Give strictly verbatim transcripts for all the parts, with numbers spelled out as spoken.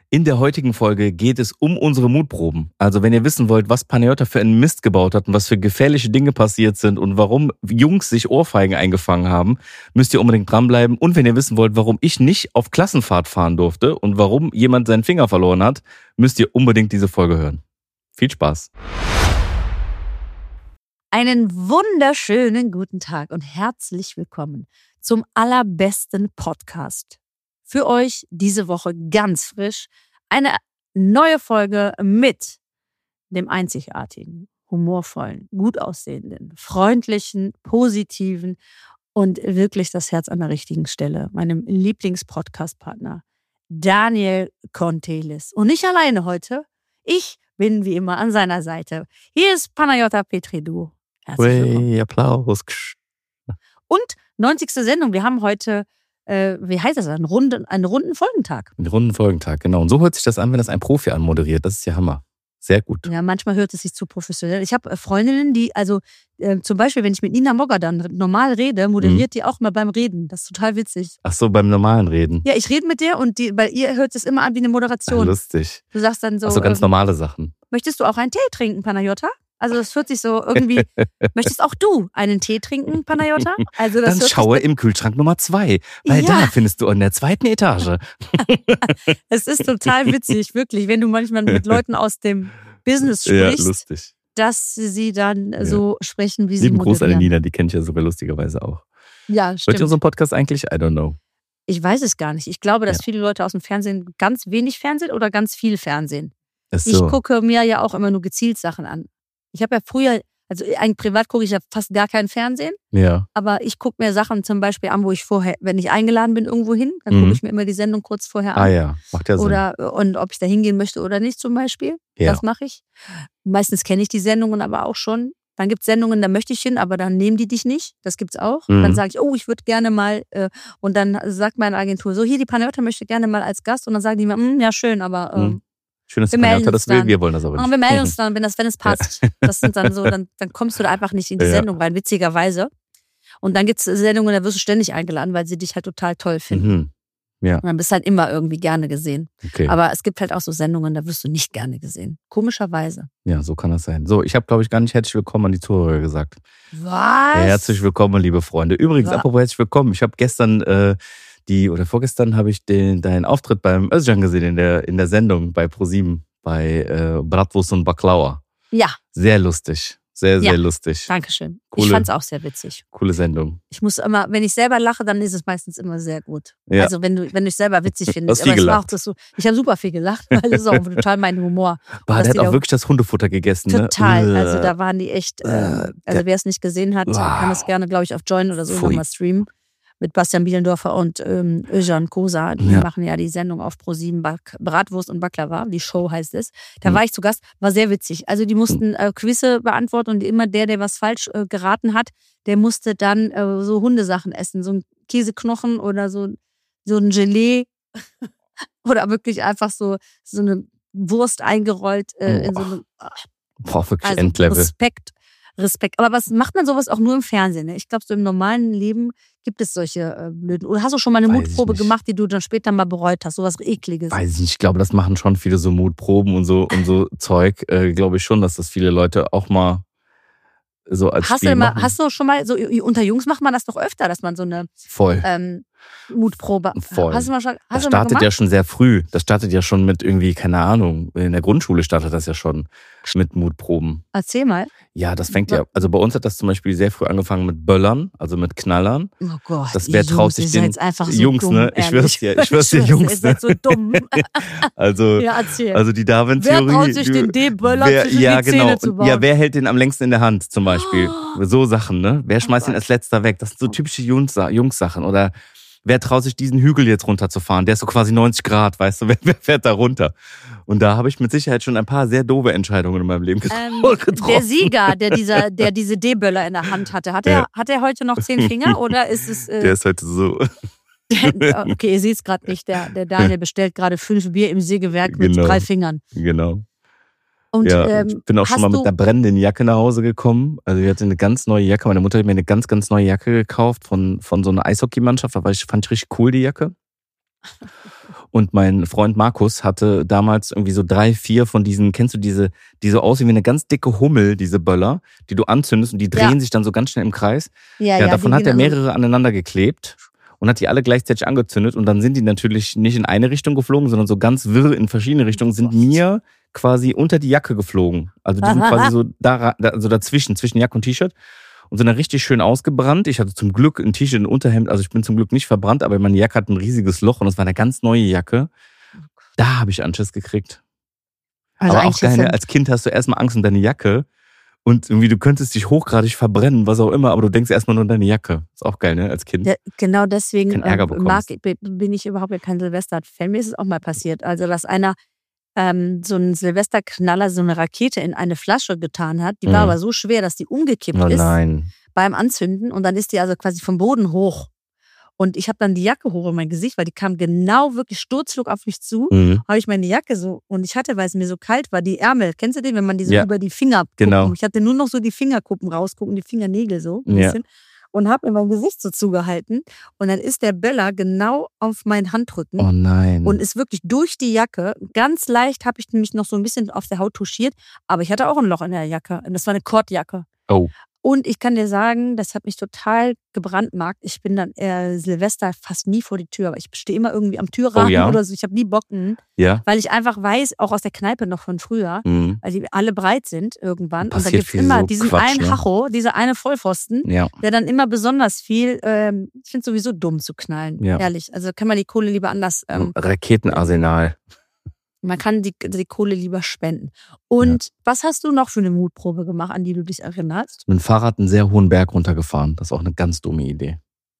In der heutigen Folge geht es um unsere Mutproben. Also wenn ihr wissen wollt, was Panayotta für einen Mist gebaut hat und was für gefährliche Dinge passiert sind und warum Jungs sich Ohrfeigen eingefangen haben, müsst ihr unbedingt dranbleiben. Und wenn ihr wissen wollt, warum ich nicht auf Klassenfahrt fahren durfte und warum jemand seinen Finger verloren hat, müsst ihr unbedingt diese Folge hören. Viel Spaß. Einen wunderschönen guten Tag und herzlich willkommen zum allerbesten Podcast. Für euch diese Woche ganz frisch eine neue Folge mit dem einzigartigen, humorvollen, gut aussehenden, freundlichen, positiven und wirklich das Herz an der richtigen Stelle, meinem Lieblings-Podcast-Partner Daniel Kontelis. Und nicht alleine heute, ich bin wie immer an seiner Seite. Hier ist Panayotta Petridou. Herzlich willkommen. Hey, Applaus. Und neunzigste Sendung, wir haben heute Äh, wie heißt das? Einen runden, einen runden Folgentag. Einen runden Folgentag, genau. Und so hört sich das an, wenn das ein Profi anmoderiert. Das ist ja Hammer. Sehr gut. Ja, manchmal hört es sich zu professionell. Ich habe Freundinnen, die, also äh, zum Beispiel, wenn ich mit Nina Mogger dann normal rede, moderiert mhm. die auch mal beim Reden. Das ist total witzig. Ach so, beim normalen Reden. Ja, ich rede mit der und die, bei ihr hört es immer an wie eine Moderation. Ach, lustig. Du sagst dann so. Ach so, ganz ähm, normale Sachen. Möchtest du auch einen Tee trinken, Panayotta? Also das hört sich so irgendwie, möchtest auch du einen Tee trinken, Panayotta? Also das Dann schaue im Kühlschrank Nummer zwei, weil ja. da findest du in der zweiten Etage. Es ist total witzig, wirklich, wenn du manchmal mit Leuten aus dem Business sprichst, ja, lustig. dass sie dann Ja. so sprechen, wie sie Lieben Gruß an moderieren. Nina, die kennt ich ja sogar lustigerweise auch. Ja, Hört stimmt. ihr unseren Podcast eigentlich? I don't know. Ich weiß es gar nicht. Ich glaube, dass Ja. viele Leute aus dem Fernsehen ganz wenig Fernsehen oder ganz viel Fernsehen. Ist Ich so. gucke mir ja auch immer nur gezielt Sachen an. Ich habe ja früher, also eigentlich privat gucke ich ja fast gar kein Fernsehen, Ja. aber ich gucke mir Sachen zum Beispiel an, wo ich vorher, wenn ich eingeladen bin irgendwo hin, dann Mhm. gucke ich mir immer die Sendung kurz vorher an. Ah ja, macht ja Sinn. Oder und ob ich da hingehen möchte oder nicht zum Beispiel. Ja. Das mache ich. Meistens kenne ich die Sendungen aber auch schon. Dann gibt es Sendungen, da möchte ich hin, aber dann nehmen die dich nicht. Das gibt's auch. Mhm. Dann sage ich, oh, ich würde gerne mal, äh, und dann sagt meine Agentur, so hier, die Panayotta möchte gerne mal als Gast. Und dann sagen die mir, "Mm, ja schön, aber ähm, Mhm. Schön, dass wir du melden Panayotta das uns will, dann. wir wollen das aber oh, nicht. wir melden uns dann, wenn, das, wenn es passt. Das sind dann so, dann, dann kommst du da einfach nicht in die Ja. Sendung rein, witzigerweise. Und dann gibt's Sendungen, da wirst du ständig eingeladen, weil sie dich halt total toll finden. Mhm. Ja, Und dann bist du halt immer irgendwie gerne gesehen. okay. Aber es gibt halt auch so Sendungen, da wirst du nicht gerne gesehen. Komischerweise. Ja, so kann das sein. So, ich habe, glaube ich, gar nicht herzlich willkommen an die Zuhörer gesagt. Was? Herzlich willkommen, liebe Freunde. Übrigens, Ja. apropos herzlich willkommen. Ich habe gestern äh, die, oder vorgestern habe ich den, deinen Auftritt beim Özcan gesehen in der, in der Sendung bei ProSieben, bei äh, Bratwurst und Baklava. Ja, Sehr lustig. Sehr, sehr Ja. lustig. Dankeschön. Coole- Ich fand's auch sehr witzig. Coole Sendung. Ich muss immer, wenn ich selber lache, dann ist es meistens immer sehr gut. Ja. Also wenn du, wenn du dich selber witzig findest. Hast viel Aber es war auch gelacht. das so, ich habe super viel gelacht, weil das ist auch total mein Humor. Boah, dass der hat die auch da- wirklich das Hundefutter gegessen. Total. Ne? Also da waren die echt, äh, Äh, also der- wer es nicht gesehen hat, Wow. kann es gerne, glaube ich, auf Join oder so Pfui. nochmal streamen. Mit Bastian Bielendorfer und ähm, Özcan Kosa. Die Ja. machen ja die Sendung auf ProSieben, Bak- Bratwurst und Baklava. Die Show heißt es. Da Mhm. war ich zu Gast, war sehr witzig. Also die mussten äh, Quizze beantworten und immer der, der was falsch äh, geraten hat, der musste dann äh, so Hundesachen essen. So ein Käseknochen oder so, so ein Gelee. Oder wirklich einfach so, so eine Wurst eingerollt äh, in so eine. Boah, wirklich Also Endlevel. Respekt, Respekt. Aber was macht man sowas auch nur im Fernsehen? Ne? Ich glaube, so im normalen Leben gibt es solche äh, blöden. Oder hast du schon mal eine Weiß ich Mutprobe nicht. gemacht, die du dann später mal bereut hast? Sowas Ekliges. Weiß ich nicht, ich glaube, das machen schon viele so Mutproben und so und so Zeug. Äh, glaube ich schon, dass das viele Leute auch mal so als Hast Spiel du, mal, machen. hast du schon mal, so unter Jungs macht man das doch öfter, dass man so eine Voll. ähm, Mutprobe. Voll. Hast du mal schon, Das hast du mal startet gemacht? ja schon sehr früh. Das startet ja schon mit irgendwie, keine Ahnung, in der Grundschule startet das ja schon mit Mutproben. Erzähl mal. Ja, das fängt ja, also bei uns hat das zum Beispiel sehr früh angefangen mit Böllern, also mit Knallern. Oh Gott, Das- ihr wer traut Jungs, sich ihr den- seid einfach so Jungs, dumm, ne? Ich ehrlich. schwör's dir, ich schwör's dir, Ihr Jungs, seid so dumm. Also, Ja, erzähl. also die Darwin-Theorie. Wer traut sich den D-Böller wer, zwischen ja, die genau. Zähne zu bauen? Ja, wer hält den am längsten in der Hand zum Beispiel? Oh. So Sachen, ne? Wer schmeißt ihn Gott. als letzter weg? Das sind so typische Jungs- Jungs-Sachen. Oder wer traut sich diesen Hügel jetzt runterzufahren? Der ist so quasi neunzig Grad, weißt du? Wer, wer fährt da runter? Und da habe ich mit Sicherheit schon ein paar sehr doofe Entscheidungen in meinem Leben Ähm, getroffen. der Sieger, der, dieser, der diese D-Böller in der Hand hatte, hat er, Ja. hat er heute noch zehn Finger oder ist es... Äh, Der ist heute so. okay, ihr seht es gerade nicht. Der, der Daniel bestellt gerade fünf Bier im Sägewerk mit Genau. drei Fingern. Genau. Und Ja, ähm, ich bin auch schon hast mal mit du- einer brennenden Jacke nach Hause gekommen. Also ich hatte eine ganz neue Jacke. Meine Mutter hat mir eine ganz, ganz neue Jacke gekauft von, von so einer Eishockeymannschaft. Da war ich, fand ich richtig cool, die Jacke. Und mein Freund Markus hatte damals irgendwie so drei, vier von diesen, kennst du diese, die so aussehen wie eine ganz dicke Hummel, diese Böller, die du anzündest und die drehen Ja. sich dann so ganz schnell im Kreis. Ja, Ja, ja, davon die hat er gehen also- mehrere aneinander geklebt und hat die alle gleichzeitig angezündet und dann sind die natürlich nicht in eine Richtung geflogen, sondern so ganz wirr in verschiedene Richtungen, sind mir quasi unter die Jacke geflogen. Also die sind quasi so da, also dazwischen, zwischen Jacke und T-Shirt. Und sind dann richtig schön ausgebrannt. Ich hatte zum Glück ein T-Shirt, ein Unterhemd, also ich bin zum Glück nicht verbrannt, aber meine Jacke hat ein riesiges Loch und es war eine ganz neue Jacke. Da habe ich Anschiss gekriegt. Also aber auch eigentlich geil, ist ne? ja- Als Kind hast du erstmal Angst um deine Jacke und irgendwie du könntest dich hochgradig verbrennen, was auch immer, aber du denkst erstmal nur an deine Jacke. Ist auch geil, ne? Als Kind. Ja, genau deswegen Keinen Ärger äh, bekommst. mag, bin ich überhaupt kein Silvester-Fan. Mir ist es auch mal passiert. Also, dass einer ähm, so einen Silvesterknaller, so eine Rakete in eine Flasche getan hat. Die war Mhm. aber so schwer, dass die umgekippt Oh ist nein. beim Anzünden. Und dann ist die also quasi vom Boden hoch. Und ich habe dann die Jacke hoch in mein Gesicht, weil die kam genau wirklich sturzflug auf mich zu. Mhm. Habe ich meine Jacke so, und ich hatte, weil es mir so kalt war, die Ärmel, kennst du den, wenn man die so Ja. über die Finger Genau. gucken? Ich hatte nur noch so die Fingerkuppen rausgucken, die Fingernägel so ein Ja. bisschen. Und habe mir mein Gesicht so zugehalten. Und dann ist der Böller genau auf meinen Handrücken. Oh nein. Und ist wirklich durch die Jacke, ganz leicht habe ich mich noch so ein bisschen auf der Haut touchiert, aber ich hatte auch ein Loch in der Jacke. Und das war eine Kordjacke. oh. Und ich kann dir sagen, das hat mich total gebrandmarkt. Ich bin dann äh, Silvester fast nie vor die Tür, aber ich stehe immer irgendwie am Türrahmen Oh ja? oder so. Ich habe nie Bock, mh, Ja. weil ich einfach weiß, auch aus der Kneipe noch von früher, Mhm. weil die alle breit sind irgendwann. Und da Passiert gibt es viel immer so diesen Quatsch, einen ne? Hacho, dieser eine Vollpfosten, Ja. der dann immer besonders viel, ähm, ich finde es sowieso dumm zu knallen, Ja. ehrlich. Also kann man die Kohle lieber anders, ähm, Raketenarsenal. man kann die, die Kohle lieber spenden. Und was hast du noch für eine Mutprobe gemacht, an die du dich erinnerst? Mit dem Fahrrad einen sehr hohen Berg runtergefahren. Das ist auch eine ganz dumme Idee.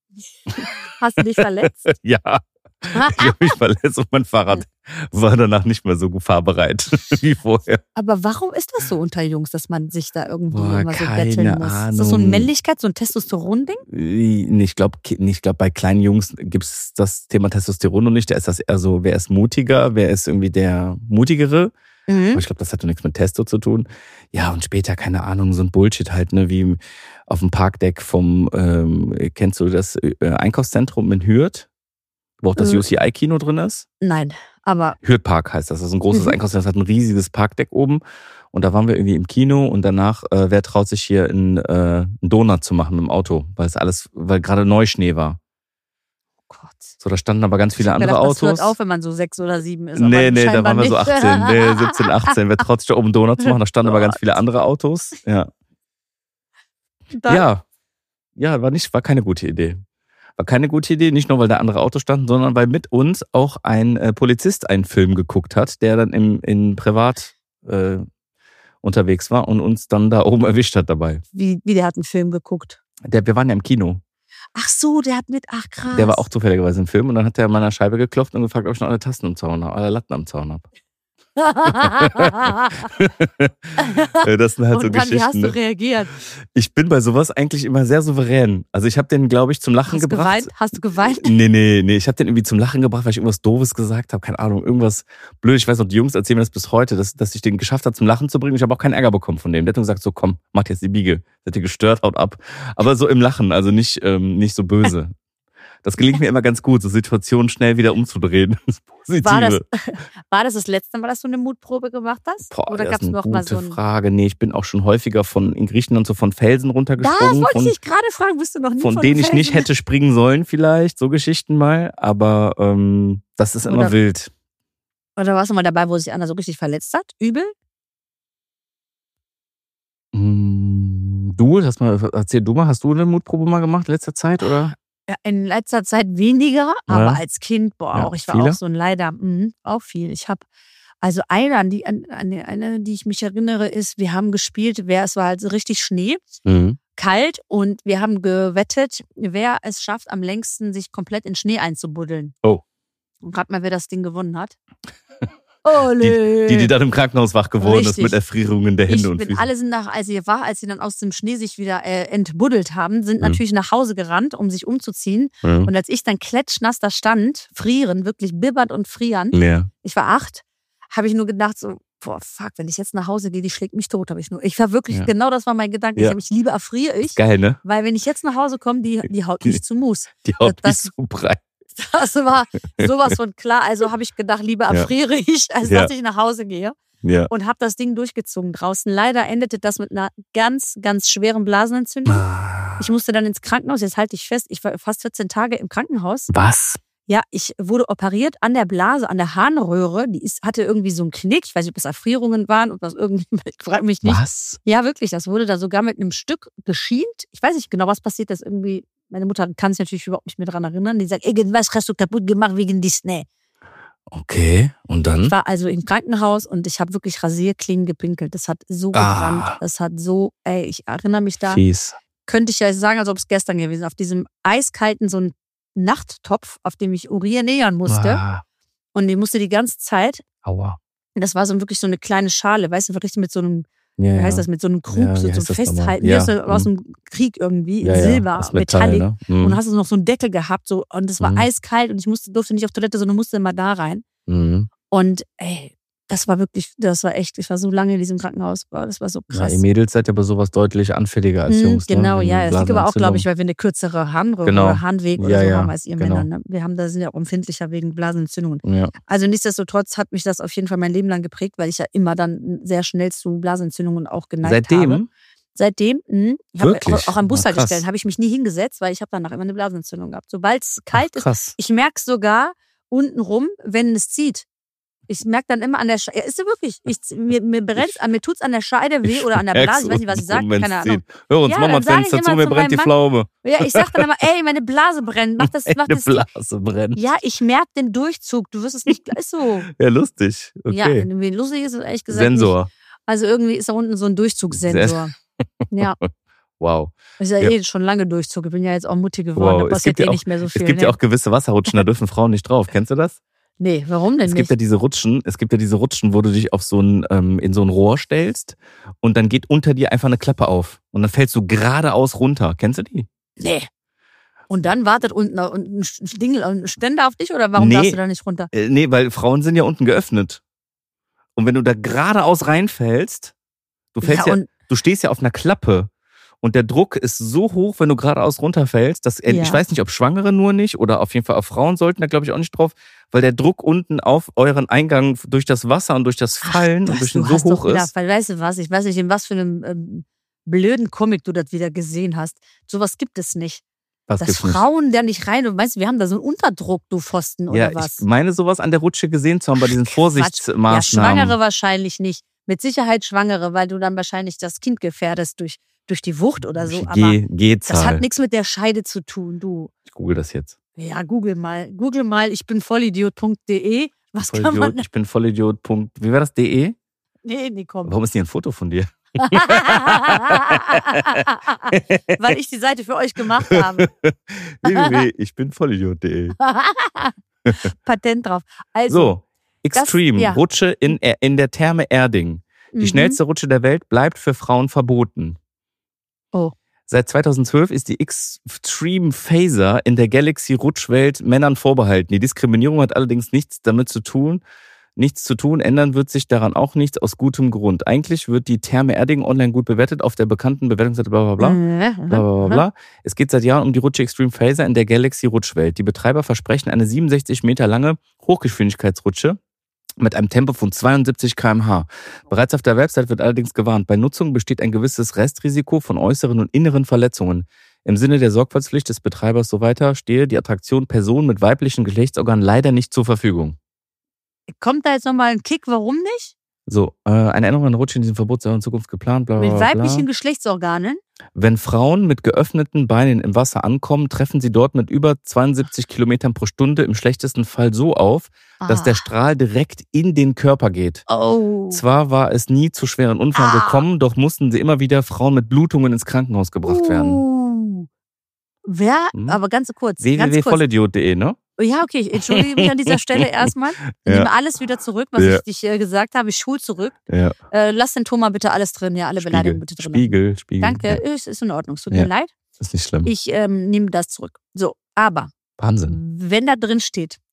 Hast du dich verletzt? Ja. Ich habe mich verletzt und mein Fahrrad war danach nicht mehr so gut fahrbereit wie vorher. Aber warum ist das so unter Jungs, dass man sich da irgendwie Boah, immer so keine betteln muss? Ist das so eine Ahnung. Männlichkeit, so ein Testosteron-Ding? Ich glaube, ich glaub, bei kleinen Jungs gibt es das Thema Testosteron noch nicht. Da ist das eher so, wer ist mutiger, wer ist irgendwie der Mutigere. Mhm. Aber ich glaube, das hat doch nichts mit Testo zu tun. Ja, und später, keine Ahnung, so ein Bullshit halt, ne, wie auf dem Parkdeck vom, ähm, kennst du das äh, Einkaufszentrum in Hürth? Wo auch das Äh. U C I-Kino drin ist? Nein, aber Hürth Park heißt das. Das ist ein großes Mhm. Einkaufszentrum, das hat ein riesiges Parkdeck oben. Und da waren wir irgendwie im Kino und danach, äh, wer traut sich hier in, äh, einen Donut zu machen mit dem Auto? Weil es alles, weil gerade Neuschnee war. oh Gott. So, da standen aber ganz viele Ich hab andere gedacht, das Autos. hört auf, wenn man so sechs oder sieben ist. Nee, aber nee, da scheinbar waren wir so nicht. achtzehn, nee, siebzehn, achtzehn. Wer traut sich da oben einen Donut zu machen? Da standen aber ganz viele andere Autos. Ja. Dann, Ja. Ja, war nicht, war keine gute Idee. War keine gute Idee, nicht nur, weil da andere Autos standen, sondern weil mit uns auch ein äh, Polizist einen Film geguckt hat, der dann im, in Privat äh, unterwegs war und uns dann da oben erwischt hat dabei. Wie, wie der hat einen Film geguckt. Der, wir waren ja im Kino. Ach so, der hat mit, ach krass. Der war auch zufälligerweise im Film und dann hat er an meiner Scheibe geklopft und gefragt, ob ich noch alle Tasten am Zaun habe, alle Latten am Zaun habe. Das sind halt Und so dann, wie hast Geschichten. du Ne? reagiert? Ich bin bei sowas eigentlich immer sehr souverän. Also ich habe den, glaube ich, zum Lachen Hast du gebracht. geweint? Hast du geweint? Nee, nee, nee. Ich habe den irgendwie zum Lachen gebracht, weil ich irgendwas Doofes gesagt habe. Keine Ahnung, irgendwas blöd. Ich weiß noch, die Jungs erzählen mir das bis heute, dass, dass ich den geschafft habe, zum Lachen zu bringen. Ich habe auch keinen Ärger bekommen von dem. Der hat nur gesagt, so komm, mach jetzt die Biege. Seid ihr gestört, haut ab. Aber so im Lachen, also nicht, ähm, nicht so böse. Das gelingt mir immer ganz gut, so Situationen schnell wieder umzudrehen. Das Positive. War das, war das das letzte Mal, dass du eine Mutprobe gemacht hast? Boah, Oder das gab ist es eine noch gute mal so ein... Frage. Nee, ich bin auch schon häufiger von in Griechenland so von Felsen Das runtergesprungen. wollte von, ich dich gerade fragen, bist du noch nie von von denen ich nicht Felsen? hätte springen sollen vielleicht, so Geschichten mal. Aber ähm, das ist immer Oder- wild. Oder warst du mal dabei, wo sich einer so richtig verletzt hat? Übel? Mm, Du, hast mal, erzähl du mal, hast du eine Mutprobe mal gemacht in letzter Zeit, oder? Ja, in letzter Zeit weniger, aber Ja. als Kind, boah, Ja, auch. Ich war viele? auch so ein leider, mh, auch viel. Ich habe, also eine, an die, an, an die- eine, die ich mich erinnere, ist, wir haben gespielt, wer, es war halt so richtig Schnee, Mhm. kalt und wir haben gewettet, wer es schafft, am längsten sich komplett in Schnee einzubuddeln. Oh. Und gerade mal, wer das Ding gewonnen hat. Ole. Die, die dann im Krankenhaus wach geworden ist Richtig. mit Erfrierungen der Hände Ich und bin, Füße. alle sind nach, als sie war, als sie dann aus dem Schnee sich wieder äh, entbuddelt haben, sind Mhm. natürlich nach Hause gerannt, um sich umzuziehen. Mhm. Und als ich dann klatschnass da stand, frieren, wirklich bibbernd und frierend, Ja. ich war acht, habe ich nur gedacht so, boah, fuck, wenn ich jetzt nach Hause gehe, die schlägt mich tot, habe ich nur. Ich war wirklich, Ja. genau das war mein Gedanke. Ja. Ich, hab, ich lieber erfriere ich, Geil, ne? weil wenn ich jetzt nach Hause komme, die, die haut mich zu Mus. Die haut Das- mich so breit. Das war sowas von klar. Also habe ich gedacht, lieber erfriere ja. ich, als ja. dass ich nach Hause gehe. Ja. Und habe das Ding durchgezogen draußen. Leider endete das mit einer ganz, ganz schweren Blasenentzündung. Ah. Ich musste dann ins Krankenhaus. Jetzt halte ich fest, ich war fast vierzehn Tage im Krankenhaus. Was? Ja, ich wurde operiert an der Blase, an der Harnröhre. Die ist, hatte irgendwie so einen Knick. Ich weiß nicht, ob es Erfrierungen waren oder was irgendwie. Ich frage mich nicht. Was? Ja, wirklich. Das wurde da sogar mit einem Stück geschient. Ich weiß nicht genau, was passiert ist. Irgendwie, meine Mutter kann sich natürlich überhaupt nicht mehr daran erinnern. Die sagt, irgendwas hast du kaputt gemacht wegen Disney. Okay, und dann? Ich war also im Krankenhaus und ich habe wirklich rasierclean gepinkelt. Das hat so gebrannt. Ah. Das hat so, ey, ich erinnere mich da. Fies. Könnte ich ja sagen, als ob es gestern gewesen ist. Auf diesem eiskalten, so ein Nachttopf, auf dem ich urinieren musste. Ah. Und die musste die ganze Zeit. Aua. Das war so wirklich so eine kleine Schale, weißt du, richtig mit so einem, Ja, wie ja. heißt das, mit so einem Krug, Ja, so wie zum heißt das Festhalten. nochmal? Wie Ja. aus, aus dem Krieg irgendwie, Ja, ja. Silber, Das Metall, Metallic. ne? Mhm. Und dann hast du noch so einen Deckel gehabt so, und es war Mhm. eiskalt und ich musste, durfte nicht auf Toilette, sondern musste immer da rein. Mhm. Und ey, das war wirklich, das war echt, ich war so lange in diesem Krankenhaus, boah, das war so Ja, krass. ihr Mädels seid ja bei sowas deutlich anfälliger als Hm, Jungs. genau, ne? ja. Wegen Es liegt aber auch, glaube ich, Blasenentzündung. weil wir eine kürzere Harnröhre Genau. oder Harnweg oder Ja, so ja, haben als ihr genau. Männer. Ne? Wir haben da sind ja auch empfindlicher wegen Blasenentzündungen. Ja. Also nichtsdestotrotz hat mich das auf jeden Fall mein Leben lang geprägt, weil ich ja immer dann sehr schnell zu Blasenentzündungen auch geneigt Seitdem? habe. Seitdem, mh, ich habe Wirklich? auch, auch an Na, Bushaltestellen krass. habe ich mich nie hingesetzt, weil ich habe danach immer eine Blasenentzündung gehabt. Sobald es kalt Ach, ist, krass. ich merke es sogar untenrum, wenn es zieht. Ich merke dann immer an der Scheide, ja, ist so wirklich, ich, mir, mir brennt an, mir tut's an der Scheide weh oder an der merk's Blase, ich weiß nicht, was ich sage, untenrum, keine wenn's Ahnung. zieht. Hör uns, Ja, mach mal dann sag ich Fenster zu, immer mir zu brennt die meinem Pflaume. Ja, ich sag dann immer, ey, meine Blase brennt, mach das, mach Eine das. Blase brennt. Ja, ich merke den Durchzug, du wirst es nicht, ist so. Ja, lustig. Okay. Ja, irgendwie lustig ist es ehrlich gesagt Sensor. nicht. Also irgendwie ist da unten so ein Durchzugssensor. Ja, Wow. ist ja, Ja. eh schon lange Durchzug, ich bin ja jetzt auch Mutti geworden, Wow. da Es passiert gibt, ja eh auch, nicht mehr so viel. es gibt ne? ja auch gewisse Wasserrutschen, da dürfen Frauen nicht drauf. Kennst du das? Nee, warum denn Es nicht? gibt ja diese Rutschen, es gibt ja diese Rutschen, wo du dich auf so ein, ähm, in so ein Rohr stellst und dann geht unter dir einfach eine Klappe auf und dann fällst du geradeaus runter. Kennst du die? Nee. Und dann wartet unten ein Ding, ein Ständer auf dich oder warum Nee. darfst du da nicht runter? Äh, nee, weil Frauen sind ja unten geöffnet. Und wenn du da geradeaus reinfällst, du fällst ja, Ja, und- du stehst ja auf einer Klappe und der Druck ist so hoch, wenn du geradeaus runterfällst, dass äh, Ja. ich weiß nicht, ob Schwangere nur nicht oder auf jeden Fall auch Frauen sollten da glaube ich auch nicht drauf, weil der Druck unten auf euren Eingang durch das Wasser und durch das Fallen Ach, und durch du den so hast hoch doch wieder, ist. weil, weißt du was, ich weiß nicht, in was für einem ähm, blöden Comic du das wieder gesehen hast. Sowas gibt es nicht. Was Dass gibt's nicht? Frauen da nicht rein, und weißt du, wir haben da so einen Unterdruck, du Pfosten, oder Ja, was? ich meine sowas an der Rutsche gesehen zu haben bei diesen Quatsch. Ja, Vorsichtsmaßnahmen. Schwangere wahrscheinlich nicht. Mit Sicherheit Schwangere, weil du dann wahrscheinlich das Kind gefährdest durch, durch die Wucht oder so. Aber G- das G-Zahl. hat nichts mit der Scheide zu tun, du. Ich google das jetzt. Ja, google mal. Google mal, ich bin vollidiot punkt de. Was kann man. Vollidiot, ich bin Vollidiot. Punkt- Wie war das? De? Nee, nee, komm. Warum ist hier ein Foto von dir? Weil ich die Seite für euch gemacht habe. w w w ich bin Vollidiot punkt de. Patent drauf. Also, So, Extreme, Das- ja. Rutsche in, in der Therme Erding. Die mhm. schnellste Rutsche der Welt bleibt für Frauen verboten. Oh. Seit zweitausendzwölf ist die Extreme Phaser in der Galaxy-Rutschwelt Männern vorbehalten. Die Diskriminierung hat allerdings nichts damit zu tun. Nichts zu tun, ändern wird sich daran auch nichts aus gutem Grund. Eigentlich wird die Therme Erding online gut bewertet auf der bekannten Bewertungsseite bla bla bla. Mhm. Bla, bla, bla, bla. Es geht seit Jahren um die Rutsche Extreme Phaser in der Galaxy-Rutschwelt. Die Betreiber versprechen eine siebenundsechzig Meter lange Hochgeschwindigkeitsrutsche mit einem Tempo von zweiundsiebzig Kilometer pro Stunde. Bereits auf der Website wird allerdings gewarnt, bei Nutzung besteht ein gewisses Restrisiko von äußeren und inneren Verletzungen. Im Sinne der Sorgfaltspflicht des Betreibers so weiter stehe die Attraktion Personen mit weiblichen Geschlechtsorganen leider nicht zur Verfügung. Kommt da jetzt nochmal ein Kick, warum nicht? So, äh, eine Änderung an der Rutsche in diesem Verbot sei in Zukunft geplant, bla bla Mit bla. weiblichen Geschlechtsorganen? Wenn Frauen mit geöffneten Beinen im Wasser ankommen, treffen sie dort mit über zweiundsiebzig Kilometern pro Stunde im schlechtesten Fall so auf, dass Ah. der Strahl direkt in den Körper geht. Oh. Zwar war es nie zu schweren Unfällen Ah. gekommen, doch mussten sie immer wieder Frauen mit Blutungen ins Krankenhaus gebracht werden. Uh. Wer? Hm? Aber ganz kurz. w w w ganz punkt kurz. vollidiot punkt de, ne? Ja, okay, ich entschuldige mich an dieser Stelle erstmal. Ich Ja. nehme alles wieder zurück, was Ja. ich dich äh, gesagt habe. Ich schul zurück. Ja. Äh, lass den Thomas bitte alles drin, ja, alle Spiegel, Beleidigungen bitte drin. Spiegel, Spiegel. Danke, Ja, ist, ist in Ordnung. Es tut Ja. mir leid. ist nicht schlimm. Ich ähm, nehme das zurück. So, aber Wahnsinn. wenn da drin steht,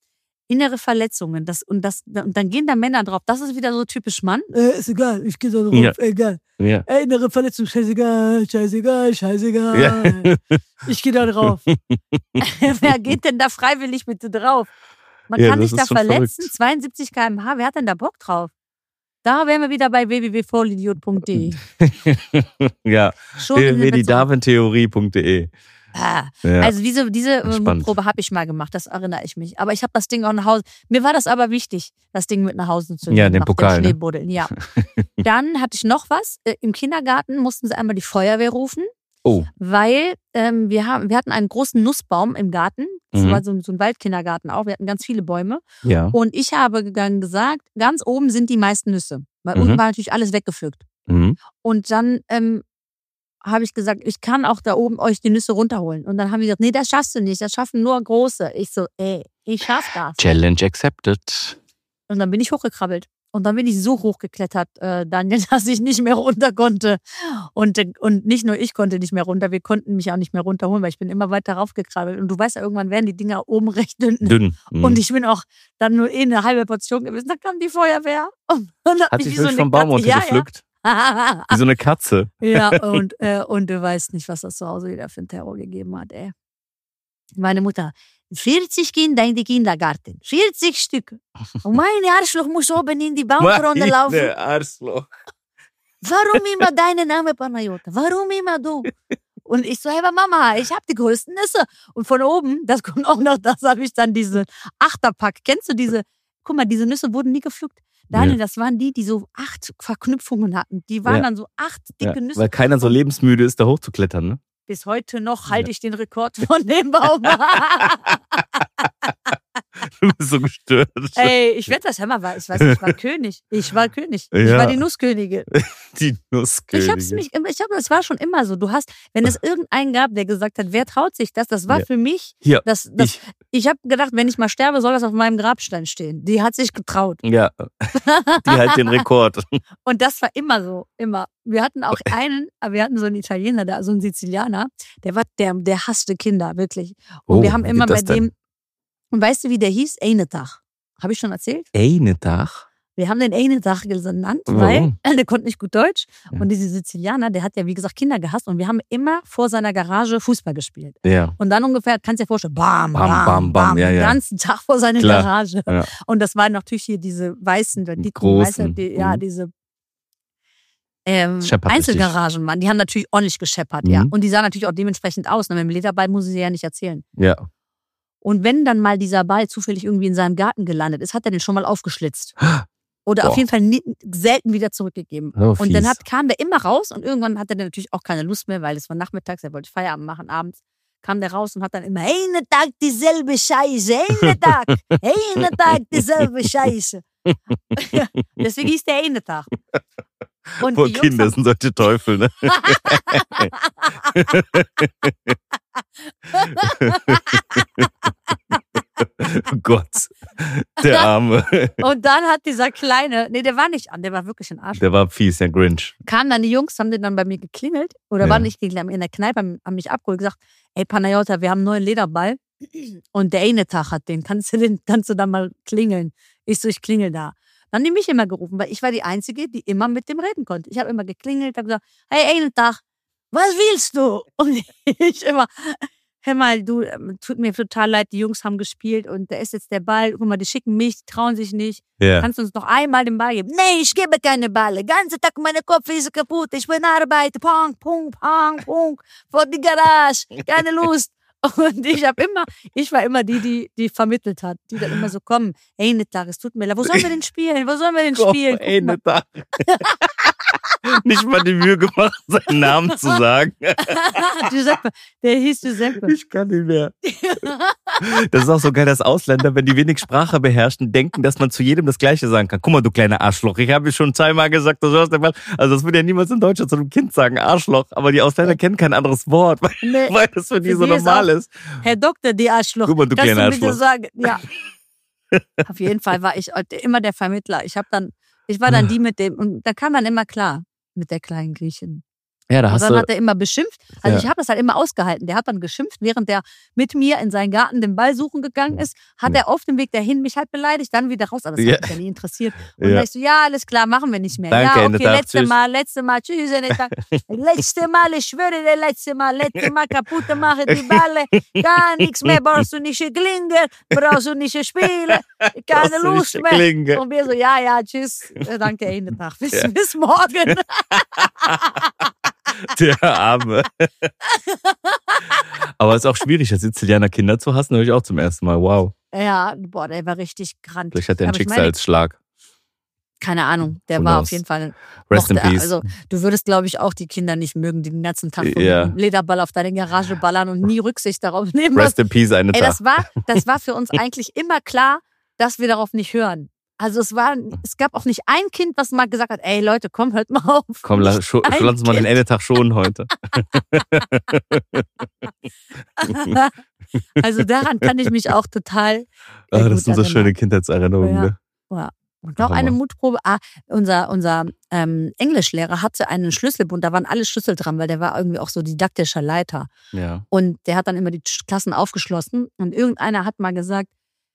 innere Verletzungen. Das, und, das, und dann gehen da Männer drauf. Das ist wieder so typisch Mann. Äh, ist egal, ich gehe da drauf, ja. egal. Ja. Ey, innere Verletzung, scheißegal, scheißegal, scheißegal. Ja. Ich gehe da drauf. Wer geht denn da freiwillig bitte drauf? Man ja, kann sich da verletzen, verrückt. zweiundsiebzig Kilometer pro Stunde, wer hat denn da Bock drauf? Da wären wir wieder bei w w w punkt vollidiot punkt d e. Ja, w w w punkt die darwin theorie punkt d e. Ah, ja. Also diese, diese Mutprobe habe ich mal gemacht, das erinnere ich mich. Aber ich habe das Ding auch nach Hause, mir war das aber wichtig, das Ding mit nach Hause zu nehmen. Ja, den Pokal, ne? Ja. Dann hatte ich noch was, im Kindergarten mussten sie einmal die Feuerwehr rufen. Oh. Weil ähm, wir, haben, wir hatten einen großen Nussbaum im Garten. Das mhm. war so, so ein Waldkindergarten auch. Wir hatten ganz viele Bäume. Ja. Und ich habe dann gesagt, ganz oben sind die meisten Nüsse. Weil mhm. unten war natürlich alles weggepflückt. Mhm. Und dann ähm, habe ich gesagt, ich kann auch da oben euch die Nüsse runterholen. Und dann haben die gesagt, nee, das schaffst du nicht. Das schaffen nur große. Ich so, ey, ich schaff das. Challenge accepted. Und dann bin ich hochgekrabbelt. Und dann bin ich so hochgeklettert, äh, Daniel, dass ich nicht mehr runter konnte. Und, und nicht nur ich konnte nicht mehr runter, wir konnten mich auch nicht mehr runterholen, weil ich bin immer weiter raufgekrabbelt. Und du weißt ja, irgendwann werden die Dinger oben recht dünn. Dünn. Mhm. Und ich bin auch dann nur eh eine halbe Portion gewesen. Da kam die Feuerwehr. Und hat, hat mich dich wie so vom Baum runtergepflückt? Ja, ja. Wie so eine Katze. Ja, und, äh, und du weißt nicht, was das zu Hause wieder für einen Terror gegeben hat, ey. Meine Mutter, vierzig Kinder in den Kindergarten. vierzig Stück. Und mein Arschloch muss oben in die Baumkrone laufen. Meine Arschloch. Warum immer dein Name, Panayota? Warum immer du? Und ich so, hey Mama, ich habe die größten Nüsse. Und von oben, das kommt auch noch, das habe ich dann diese Achterpack. Kennst du diese, guck mal, diese Nüsse wurden nie gepflückt. Daniel, ja. Das waren die, die so acht Verknüpfungen hatten. Die waren ja. dann so acht dicke ja, Nüsse. Weil keiner so lebensmüde ist, da hochzuklettern, ne? Bis heute noch halte ich den Rekord von dem Baum. Du bist so gestört. Ey, ich werde das Hammer, ich weiß, ich war König. Ich war König. Ich ja. war die Nusskönigin. Die Nusskönigin. Ich hab's mich, ich hab, das war schon immer so. Du hast, wenn es irgendeinen gab, der gesagt hat, wer traut sich das, das war ja. für mich, Hier, das, das, ich, ich habe gedacht, wenn ich mal sterbe, soll das auf meinem Grabstein stehen. Die hat sich getraut. Ja, die hat den Rekord. Und das war immer so, immer. Wir hatten auch einen, wir hatten so einen Italiener, da, so einen Sizilianer, der war, der, der hasste Kinder, wirklich. Und oh, wir haben immer bei dem, denn? Und weißt du, wie der hieß? Einetag. Habe ich schon erzählt? Einetag? Wir haben den Einetag genannt, Warum? weil der konnte nicht gut Deutsch. Ja. Und dieser Sizilianer, der hat ja, wie gesagt, Kinder gehasst. Und wir haben immer vor seiner Garage Fußball gespielt. Ja. Und dann ungefähr, kannst du dir vorstellen, bam, bam, bam, bam, bam ja, den ja. ganzen Tag vor seiner Klar. Garage. Ja. Und das waren natürlich hier diese weißen, die großen, die, ja, mhm. diese ähm, Scheppert Einzelgaragen, Mann. Die haben natürlich ordentlich gescheppert, mhm. ja. Und die sahen natürlich auch dementsprechend aus. Und mit dem Lederball muss ich sie ja nicht erzählen. Ja. Und wenn dann mal dieser Ball zufällig irgendwie in seinem Garten gelandet ist, hat er den schon mal aufgeschlitzt. Oder Boah. auf jeden Fall nie, selten wieder zurückgegeben. Oh, und dann hat, kam der immer raus und irgendwann hatte der natürlich auch keine Lust mehr, weil es war nachmittags, er wollte Feierabend machen, abends. Kam der raus und hat dann immer, einen Tag dieselbe Scheiße, einen Tag, einen Tag dieselbe Scheiße. Deswegen hieß der eine Tag. Und Boah, die Jungs Kinder haben, sind solche Teufel, ne? Oh Gott, der Arme. Und dann hat dieser Kleine, nee, der war nicht an, der war wirklich ein Arsch. Der war fies, der Grinch. Kamen dann die Jungs, haben den dann bei mir geklingelt oder Ja. waren nicht geklingelt, in der Kneipe, haben, haben mich abgeholt und gesagt, ey Panayota, wir haben einen neuen Lederball und der eine Tag hat den, kannst du den, kannst du da mal klingeln? Ich so, ich klingel da. Dann haben die mich immer gerufen, weil ich war die Einzige, die immer mit dem reden konnte. Ich habe immer geklingelt, habe gesagt, hey, einen Tag, was willst du? Und ich immer, hör mal, du, tut mir total leid, die Jungs haben gespielt und da ist jetzt der Ball, guck mal, die schicken mich, die trauen sich nicht. Ja. Kannst du uns noch einmal den Ball geben? Nee, ich gebe keine Bälle. Ganze Tag, mein Kopf ist kaputt, ich bin arbeiten, pong, pong, pong, pong, vor die Garage, keine Lust. Und ich habe immer, ich war immer die, die, die vermittelt hat, die dann immer so kommen, ey, Tag, es tut mir leid, wo sollen wir denn spielen? Wo sollen wir denn spielen? Ey, ne Tag. Nicht mal die Mühe gemacht, seinen Namen zu sagen. Giuseppe, der hieß Giuseppe. Ich kann nicht mehr. Das ist auch so geil, dass Ausländer, wenn die wenig Sprache beherrschen, denken, dass man zu jedem das Gleiche sagen kann. Guck mal, du kleiner Arschloch, ich habe schon zweimal gesagt, du sollst mal. Also das würde ja niemals in Deutschland zu einem Kind sagen, Arschloch. Aber die Ausländer kennen kein anderes Wort, weil, Nee. weil das für die Für so die ist normal ist. Herr Doktor, die Arschloch. Guck mal, du Kannst kleiner du bitte Arschloch. sagen? Ja. Auf jeden Fall war ich immer der Vermittler. Ich habe dann, ich war dann die mit dem, und da kam dann immer klar, mit der kleinen Griechin. Ja, da Und hast dann du. hat er immer beschimpft. Also Ja. ich habe das halt immer ausgehalten. Der hat dann geschimpft, während der mit mir in seinen Garten den Ball suchen gegangen ist, hat er auf dem Weg dahin mich halt beleidigt, dann wieder raus. Aber das Ja. hat mich ja nie interessiert. Und Ja. dann ich so, ja, alles klar, machen wir nicht mehr. Danke, ja, Ende okay, Tag, letzte tschüss. Mal, letzte Mal, tschüss, Ende Tag. Letzte Mal, ich schwöre dir, letzte Mal, letzte Mal kaputt mache die Balle. Gar nichts mehr, brauchst du nicht klingeln, brauchst du nicht spielen, keine Brauchst du Lust nicht mehr. klingeln. Und wir so, ja, ja, tschüss, Äh, danke, Ende Tag, bis, Ja. bis morgen. Der Arme. Aber es ist auch schwierig, als Sizilianer Kinder zu hassen, höre ich auch zum ersten Mal. Wow. Ja, boah, der war richtig grantig. Vielleicht hat er einen Aber ich meine, Schicksalsschlag. keine Ahnung, der Who war knows? auf jeden Fall. Rest in mochte- peace. Also, du würdest, glaube ich, auch die Kinder nicht mögen, die den ganzen Tag so Ja. mit einem Lederball auf deine Garage ballern und nie Rücksicht darauf nehmen. Was, Rest in peace, eine ey, Tag. das war, das war für uns eigentlich immer klar, dass wir darauf nicht hören. Also es war, es gab auch nicht ein Kind, was mal gesagt hat, ey Leute, komm, hört mal auf. Komm, lass, Nicht scho- ein lass uns mal den Kind. Endetag schonen heute. Also daran kann ich mich auch total. äh, Ah, gut das sind so erinnern. schöne Kindheitserinnerungen. Ja. Ne? Ja. Und noch eine Hammer. Mutprobe. Ah, unser unser ähm, Englischlehrer hatte einen Schlüsselbund, da waren alle Schlüssel dran, weil der war irgendwie auch so didaktischer Leiter. Ja. Und der hat dann immer die Klassen aufgeschlossen. Und irgendeiner hat mal gesagt,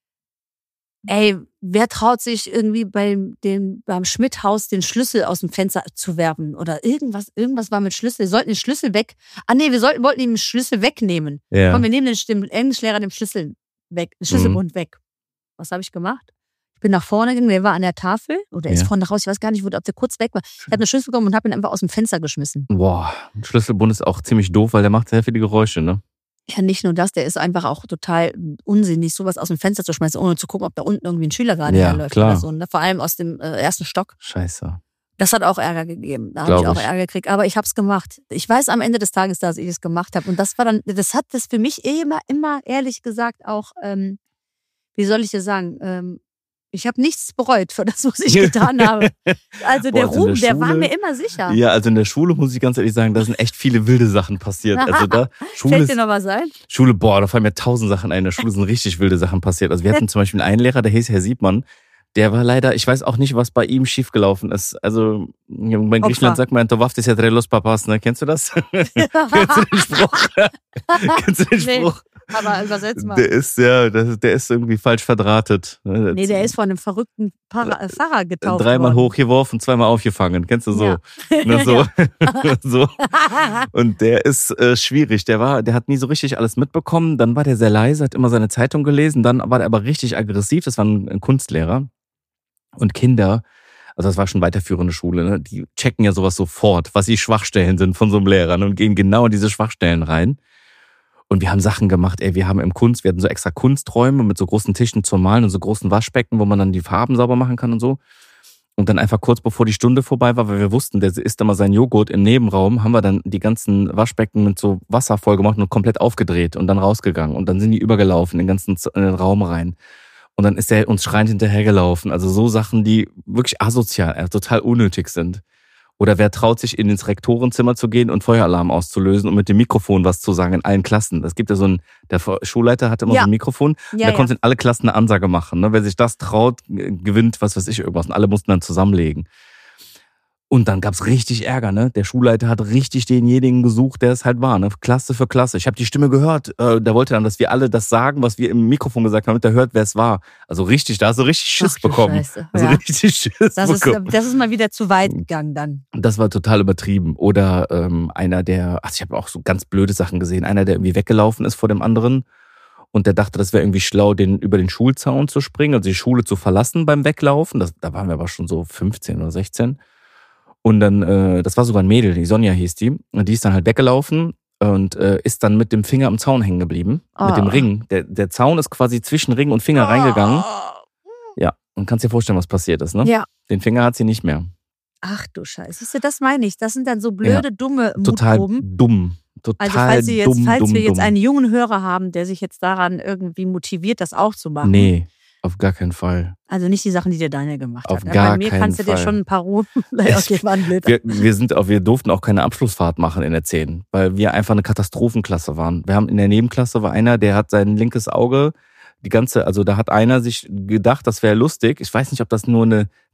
ey, wer traut sich irgendwie beim, dem, beim Schmidt-Haus den Schlüssel aus dem Fenster zu werfen? Oder irgendwas, irgendwas war mit Schlüssel. Wir sollten den Schlüssel weg. Ah nee, wir sollten, wollten ihm den Schlüssel wegnehmen. Ja. Komm, wir nehmen den, dem Englischlehrer den Schlüssel weg, den Schlüsselbund weg. Was habe ich gemacht? Ich bin nach vorne gegangen, der war an der Tafel. Oder er ist Ja. vorne raus, ich weiß gar nicht, wo, ob der kurz weg war. Ich habe einen Schlüssel bekommen und habe ihn einfach aus dem Fenster geschmissen. Boah, ein Schlüsselbund ist auch ziemlich doof, weil der macht sehr viele Geräusche, ne? Ja, nicht nur das, der ist einfach auch total unsinnig, sowas aus dem Fenster zu schmeißen, ohne zu gucken, ob da unten irgendwie ein Schüler gerade Ja, herläuft klar. oder so. Ne? Vor allem aus dem äh, ersten Stock. Scheiße. Das hat auch Ärger gegeben. Da habe Glaub ich auch ich. Ärger gekriegt. Aber ich habe es gemacht. Ich weiß am Ende des Tages, dass ich es gemacht habe. Und das war dann, das hat das für mich immer, immer ehrlich gesagt auch, ähm, wie soll ich dir sagen, ähm, ich habe nichts bereut für das, was ich getan habe. Also der Boah, also in Ruhm, der der war Schule- mir immer sicher. Ja, also in der Schule muss ich ganz ehrlich sagen, da sind echt viele wilde Sachen passiert. Also da, Schule Fällt ist, dir noch was ein? Schule, boah, da fallen mir tausend Sachen ein. In der Schule sind richtig wilde Sachen passiert. Also wir hatten zum Beispiel einen Lehrer, der hieß Herr Siebmann. Der war leider, ich weiß auch nicht, was bei ihm schiefgelaufen ist. Also bei Griechenland Opfer. sagt man, Tovaftis ja los papas, ne? Kennst du das? Kennst du den Spruch? Kennst du den Nee. Spruch? Aber übersetz mal. Der ist ja, der, der ist irgendwie falsch verdrahtet. ne? Nee, der ist von einem verrückten Para, äh, Pfarrer getauft Dreimal worden. hochgeworfen, zweimal aufgefangen. Kennst du so? Ja. Ne, so. so. Und der ist äh, schwierig. Der war, der hat nie so richtig alles mitbekommen. Dann war der sehr leise, hat immer seine Zeitung gelesen. Dann war der aber richtig aggressiv. Das war ein, ein Kunstlehrer. Und Kinder, also das war schon weiterführende Schule, ne? Die checken ja sowas sofort, was die Schwachstellen sind von so einem Lehrer, ne? Und gehen genau in diese Schwachstellen rein. Und wir haben Sachen gemacht, ey, wir haben im Kunst, wir hatten so extra Kunsträume mit so großen Tischen zum Malen und so großen Waschbecken, wo man dann die Farben sauber machen kann und so. Und dann einfach kurz bevor die Stunde vorbei war, weil wir wussten, der isst immer seinen Joghurt im Nebenraum, haben wir dann die ganzen Waschbecken mit so Wasser voll gemacht und komplett aufgedreht und dann rausgegangen. Und dann sind die übergelaufen in den ganzen Z- in den Raum rein. Und dann ist er uns schreiend hinterhergelaufen. Also so Sachen, die wirklich asozial, äh, total unnötig sind. Oder wer traut sich, in ins Rektorenzimmer zu gehen und Feueralarm auszulösen und mit dem Mikrofon was zu sagen in allen Klassen? Das gibt ja so ein, der Schulleiter hatte immer Ja. so ein Mikrofon. Ja, da ja. konnte in alle Klassen eine Ansage machen. Ne? Wer sich das traut, gewinnt, was weiß ich, irgendwas. Und alle mussten dann zusammenlegen. Und dann gab's richtig Ärger, ne? Der Schulleiter hat richtig denjenigen gesucht, der es halt war, ne? Klasse für Klasse. Ich habe die Stimme gehört. Äh, der wollte dann, dass wir alle das sagen, was wir im Mikrofon gesagt haben, damit er hört, wer es war. Also richtig, da hast du richtig Schiss Ach du bekommen. Scheiße. Also Ja. richtig Schiss Das ist, bekommen. das ist mal wieder zu weit gegangen dann. Das war total übertrieben. Oder ähm, einer, der, ach, ich habe auch so ganz blöde Sachen gesehen. Einer, der irgendwie weggelaufen ist vor dem anderen und der dachte, das wäre irgendwie schlau, den über den Schulzaun zu springen, also die Schule zu verlassen beim Weglaufen. Das, da waren wir aber schon so fünfzehn oder sechzehn. Und dann, äh, das war sogar ein Mädel, die Sonja hieß die. Und die ist dann halt weggelaufen und äh, ist dann mit dem Finger am Zaun hängen geblieben. Oh. Mit dem Ring. Der, der Zaun ist quasi zwischen Ring und Finger reingegangen. Ja, und kannst dir vorstellen, was passiert ist, ne? Ja. Den Finger hat sie nicht mehr. Ach du Scheiße. Siehst du, das meine ich. Das sind dann so blöde, dumme Total Mutproben. dumm. Total Also falls, Sie jetzt, dumm, falls dumm, wir jetzt dumm. einen jungen Hörer haben, der sich jetzt daran irgendwie motiviert, das auch zu machen. Nee, auf gar keinen Fall. Also nicht die Sachen, die der Daniel gemacht Auf hat. Bei gar mir keinen kannst du dir Fall. schon ein paar Ruhen. Okay, war ein blöd. Wir, wir, sind auch, wir durften auch keine Abschlussfahrt machen in der zehn, weil wir einfach eine Katastrophenklasse waren. Wir haben in der Nebenklasse war einer, der hat sein linkes Auge, die ganze, also da hat einer sich gedacht, das wäre lustig. Ich weiß nicht, ob das nur eine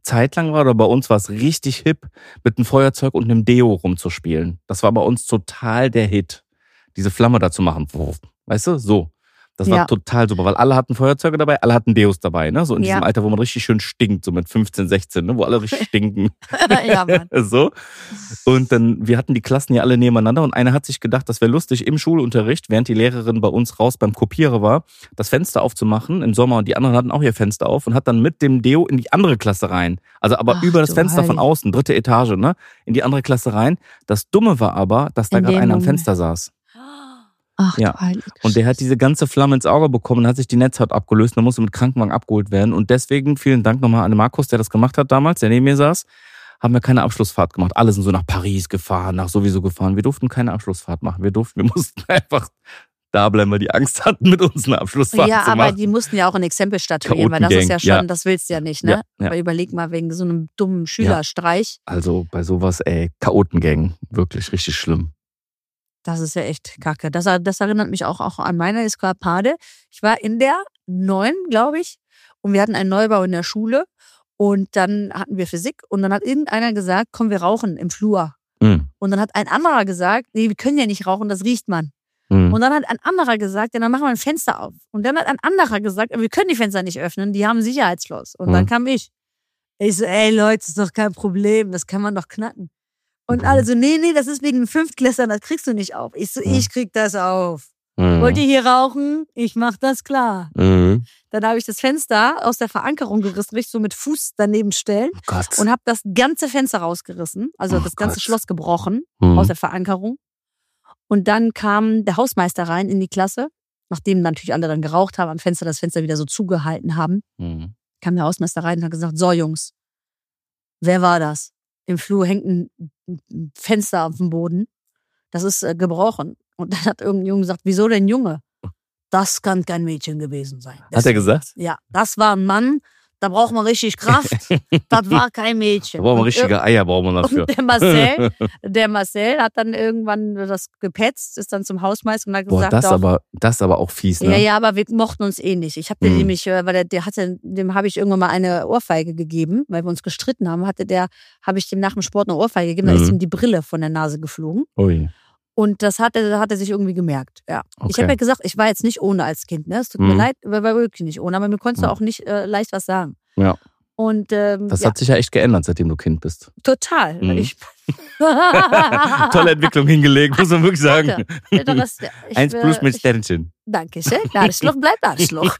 Zeit lang war, oder bei uns war es richtig hip, mit einem Feuerzeug und einem Deo rumzuspielen. Das war bei uns total der Hit. Diese Flamme da zu machen. Weißt du, so. Das war Ja. total super, weil alle hatten Feuerzeuge dabei, alle hatten Deos dabei, ne? So in Ja. diesem Alter, wo man richtig schön stinkt, so mit fünfzehn, sechzehn, ne? Wo alle richtig stinken. Ja, Mann. So. Und dann, wir hatten die Klassen ja alle nebeneinander und einer hat sich gedacht, das wäre lustig im Schulunterricht, während die Lehrerin bei uns raus beim Kopierer war, das Fenster aufzumachen im Sommer, und die anderen hatten auch ihr Fenster auf und hat dann mit dem Deo in die andere Klasse rein. Also aber Ach, über das du Fenster von Heilige. außen, dritte Etage, ne? In die andere Klasse rein. Das Dumme war aber, dass da In gerade dem einer am Moment. Fenster saß. Ach, Ja. du heilige Und der hat Scheiße. diese ganze Flamme ins Auge bekommen und hat sich die Netzhaut abgelöst und musste mit Krankenwagen abgeholt werden. Und deswegen, vielen Dank nochmal an den Markus, der das gemacht hat damals, der neben mir saß, haben wir keine Abschlussfahrt gemacht. Alle sind so nach Paris gefahren, nach sowieso gefahren. Wir durften keine Abschlussfahrt machen. Wir durften, wir mussten einfach da bleiben, weil die Angst hatten, mit uns eine Abschlussfahrt Ja, zu aber machen. die mussten ja auch ein Exempel statuieren, weil das ist ja Chaotengang, schon, ja. das willst du ja nicht, ne? Ja, ja. Aber überleg mal, wegen so einem dummen Schülerstreich. Also bei sowas, ey, Chaotengang. Wirklich richtig schlimm. Das ist ja echt kacke. Das, das erinnert mich auch, auch an meine Eskapade. Ich war in der neun, glaube ich, und wir hatten einen Neubau in der Schule und dann hatten wir Physik und dann hat irgendeiner gesagt, komm, wir rauchen im Flur. Mhm. Und dann hat ein anderer gesagt, nee, wir können ja nicht rauchen, das riecht man. Mhm. Und dann hat ein anderer gesagt, ja, dann machen wir ein Fenster auf. Und dann hat ein anderer gesagt, wir können die Fenster nicht öffnen, die haben Sicherheitsschloss. Und Mhm. dann kam ich. Ich so, ey Leute, das ist doch kein Problem, das kann man doch knacken. Und Mhm. alle so, nee, nee, das ist wegen den Fünftklässlern, das kriegst du nicht auf. Ich so, Mhm. ich krieg das auf. Mhm. Wollt ihr hier rauchen? Ich mach das klar. Mhm. Dann habe ich das Fenster aus der Verankerung gerissen, richtig so mit Fuß daneben stellen Oh Gott. und habe das ganze Fenster rausgerissen, also Oh das ganze Gott. Schloss gebrochen Mhm. aus der Verankerung. Und dann kam der Hausmeister rein in die Klasse, nachdem natürlich alle dann geraucht haben, am Fenster das Fenster wieder so zugehalten haben, Mhm. kam der Hausmeister rein und hat gesagt, so Jungs, wer war das? Im Flur hängt ein ein Fenster auf dem Boden, das ist äh, gebrochen. Und dann hat irgendein Junge gesagt, wieso denn Junge? Das kann kein Mädchen gewesen sein. Hat er gesagt? Ja, das war ein Mann, da braucht man richtig Kraft, das war kein Mädchen. Da brauchen wir Und richtige Eier, brauchen wir dafür. Und der Marcel, der Marcel hat dann irgendwann das gepetzt, ist dann zum Hausmeister und hat Boah, gesagt, das doch, aber, das aber auch fies, ne? ja, ja, aber wir mochten uns eh nicht. Ich habe den Mhm. nämlich, äh, weil der, der hatte, dem habe ich irgendwann mal eine Ohrfeige gegeben, weil wir uns gestritten haben, hatte der, habe ich dem nach dem Sport eine Ohrfeige gegeben, da Mhm. ist ihm die Brille von der Nase geflogen. Ui. Und das hat er, hat er sich irgendwie gemerkt. Ja. Ich Okay. habe ja gesagt, ich war jetzt nicht ohne als Kind, ne? Es tut Mhm. mir leid, war war wirklich nicht ohne, aber mir konntest du Mhm. auch nicht äh, leicht was sagen. Ja. Und ähm, Das ja, hat sich ja echt geändert, seitdem du Kind bist. total. Mhm. Ich, Tolle Entwicklung hingelegt, muss man wirklich sagen. Danke. Das- ich, Eins äh, plus mit ich- Sternchen. Danke schön. Arschloch bleibt Arschloch.